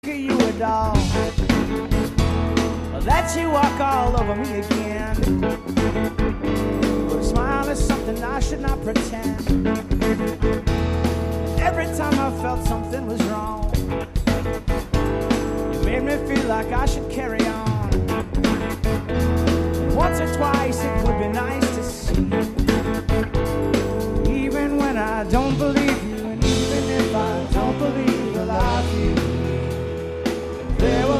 You a doll, that you walk all over me again. But a smile is something I should not pretend. Every time I felt something was wrong, you made me feel like I should carry on. And once or twice it would be nice to see, even when I don't believe